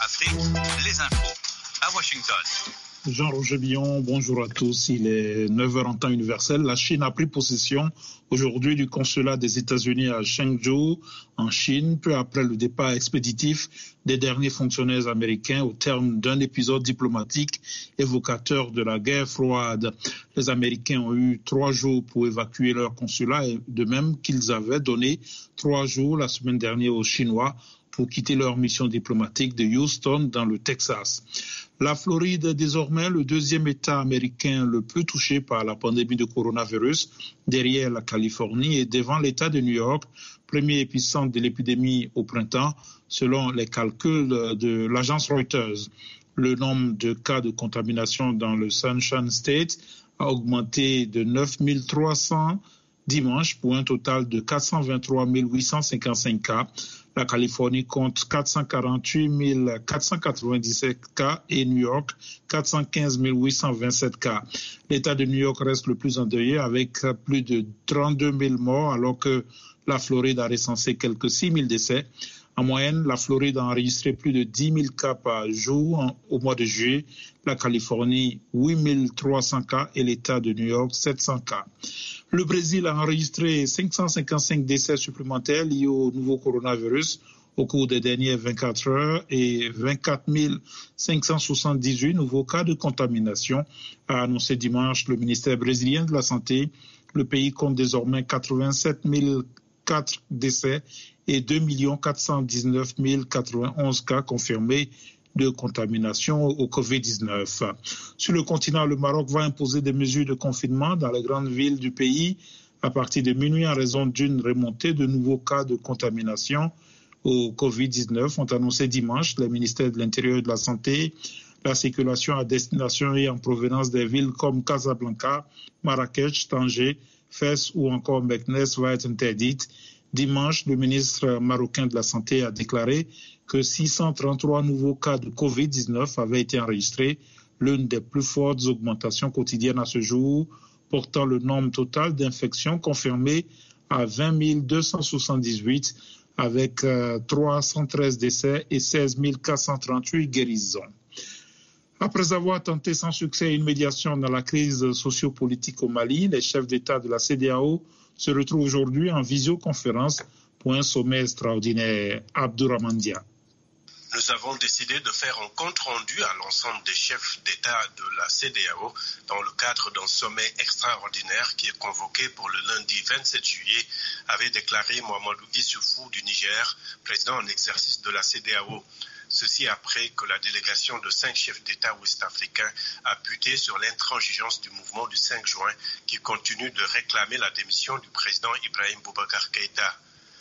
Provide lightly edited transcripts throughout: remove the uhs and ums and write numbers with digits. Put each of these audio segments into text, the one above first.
Afrique, les infos à Washington. Jean-Roger Billon, bonjour à tous. Il est 9h en temps universel. La Chine a pris possession aujourd'hui du consulat des États-Unis à Chengdu, en Chine, peu après le départ expéditif des derniers fonctionnaires américains au terme d'un épisode diplomatique évocateur de la guerre froide. Les Américains ont eu 3 jours pour évacuer leur consulat, de même qu'ils avaient donné 3 jours la semaine dernière aux Chinois pour quitter leur mission diplomatique de Houston dans le Texas. La Floride est désormais le deuxième État américain le plus touché par la pandémie de coronavirus, derrière la Californie et devant l'État de New York, premier épicentre de l'épidémie au printemps, selon les calculs de l'agence Reuters. Le nombre de cas de contamination dans le Sunshine State a augmenté de 9 300 dimanche pour un total de 423 855 cas. La Californie compte 448 497 cas et New York 415 827 cas. L'État de New York reste le plus endeuillé avec plus de 32 000 morts alors que la Floride a recensé quelques 6 000 décès. En moyenne, la Floride a enregistré plus de 10 000 cas par jour au mois de juillet, la Californie 8 300 cas et l'État de New York 700 cas. Le Brésil a enregistré 555 décès supplémentaires liés au nouveau coronavirus au cours des dernières 24 heures et 24 578 nouveaux cas de contamination, a annoncé dimanche le ministère brésilien de la Santé. Le pays compte désormais 87 004 décès et 2 419 091 cas confirmés de contamination au Covid-19. Sur le continent, le Maroc va imposer des mesures de confinement dans les grandes villes du pays à partir de minuit en raison d'une remontée de nouveaux cas de contamination au Covid-19, ont annoncé dimanche les ministères de l'Intérieur et de la Santé. La circulation à destination et en provenance des villes comme Casablanca, Marrakech, Tanger, Fès ou encore Meknès va être interdite. Dimanche, le ministre marocain de la Santé a déclaré que 633 nouveaux cas de Covid-19 avaient été enregistrés, l'une des plus fortes augmentations quotidiennes à ce jour, portant le nombre total d'infections confirmées à 20 278, avec 313 décès et 16 438 guérisons. Après avoir tenté sans succès une médiation dans la crise sociopolitique au Mali, les chefs d'État de la CEDEAO se retrouvent aujourd'hui en visioconférence pour un sommet extraordinaire. Abdourahmane Dia. Nous avons décidé de faire un compte-rendu à l'ensemble des chefs d'État de la CEDEAO dans le cadre d'un sommet extraordinaire qui est convoqué pour le lundi 27 juillet, avait déclaré Mahamadou Issoufou du Niger, président en exercice de la CEDEAO. Ceci après que la délégation de 5 chefs d'État ouest-africains a buté sur l'intransigeance du mouvement du 5 juin qui continue de réclamer la démission du président Ibrahim Boubacar Keïta.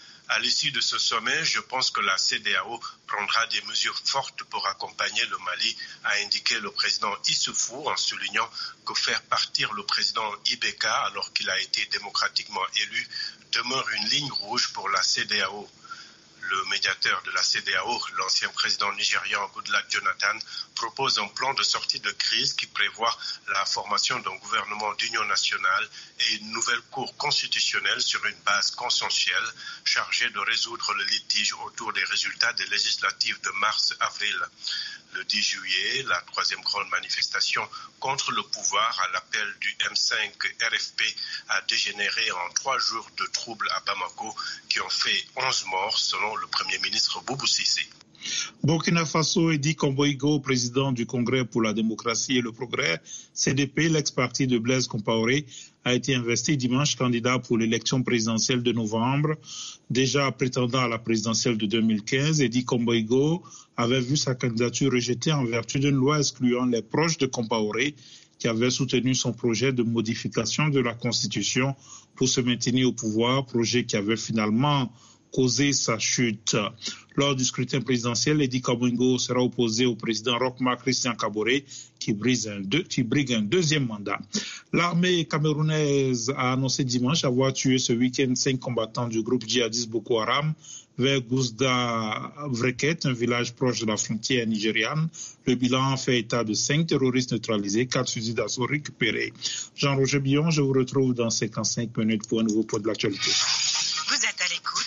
À l'issue de ce sommet, je pense que la CEDEAO prendra des mesures fortes pour accompagner le Mali, a indiqué le président Issoufou en soulignant que faire partir le président Ibeka alors qu'il a été démocratiquement élu demeure une ligne rouge pour la CEDEAO. Le médiateur de la CEDEAO, l'ancien président nigérian Goodluck Jonathan, propose un plan de sortie de crise qui prévoit la formation d'un gouvernement d'union nationale et une nouvelle cour constitutionnelle sur une base consensuelle chargée de résoudre le litige autour des résultats des législatives de mars-avril. Le 10 juillet, la 3e grande manifestation contre le pouvoir à l'appel du M5 RFP a dégénéré en 3 jours de troubles à Bamako qui ont fait 11 morts selon le Premier ministre Boubou Cissé. Burkina Faso, Edi Komboigo, président du Congrès pour la démocratie et le progrès, CDP, l'ex-parti de Blaise Compaoré, a été investi dimanche candidat pour l'élection présidentielle de novembre. Déjà prétendant à la présidentielle de 2015, Edi Komboigo avait vu sa candidature rejetée en vertu d'une loi excluant les proches de Compaoré qui avait soutenu son projet de modification de la Constitution pour se maintenir au pouvoir, projet qui avait finalement causé sa chute. Lors du scrutin présidentiel, Edi Komboigo sera opposé au président Roch-Marc Christian Kaboré qui brigue un 2e mandat. L'armée camerounaise a annoncé dimanche avoir tué ce week-end 5 combattants du groupe djihadiste Boko Haram vers Gouzda Vreket, un village proche de la frontière nigériane. Le bilan fait état de 5 terroristes neutralisés, 4 fusils d'assaut récupérés. Jean-Roger Billon, je vous retrouve dans 55 minutes pour un nouveau point de l'actualité.